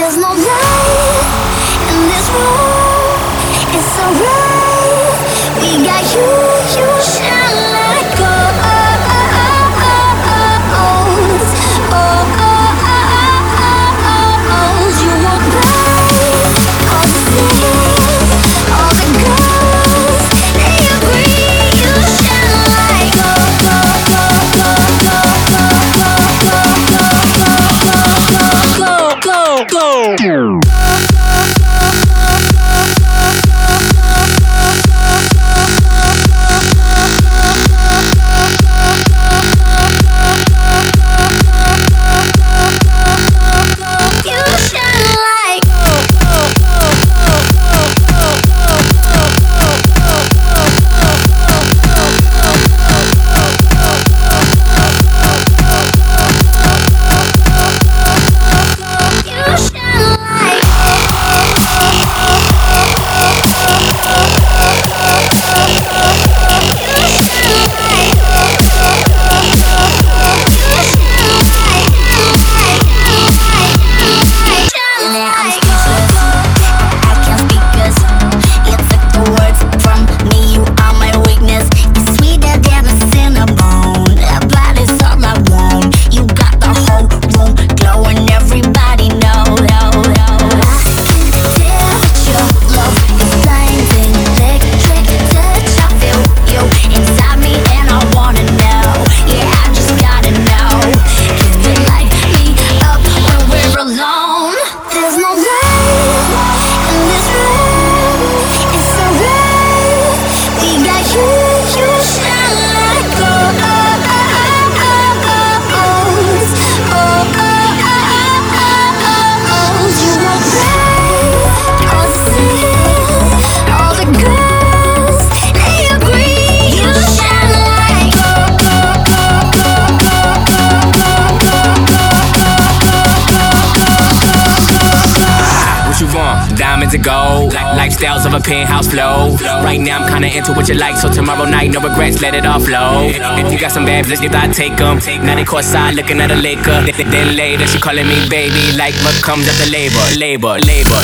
There's no light in this room. It's alright. We got you. You shine like gold. You were bright. All the things, all the girls, they agree. You shine like gold, gold, gold, gold, gold, gold, gold, gold, gold, gold, gold. Diamonds and gold, lifestyles of a penthouse flow. Right now I'm kinda into what you like, so tomorrow night no regrets, let it all flow. If you got some bad bitches, I take them. Now they courtside looking at a Laker. Then later she calling me baby, like what comes after labor.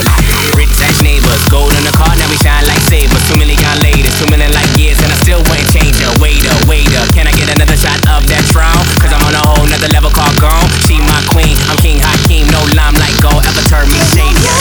Rich ass neighbors, gold in the car, now we shine like sabers. 2 million ladies, 2 million like years, and I still wouldn't change her. Waiter, can I get another shot of that Tron? Cause I'm on a whole nother level called gone. She my queen, I'm King Hakeem, no limelight, go ever turn me shady.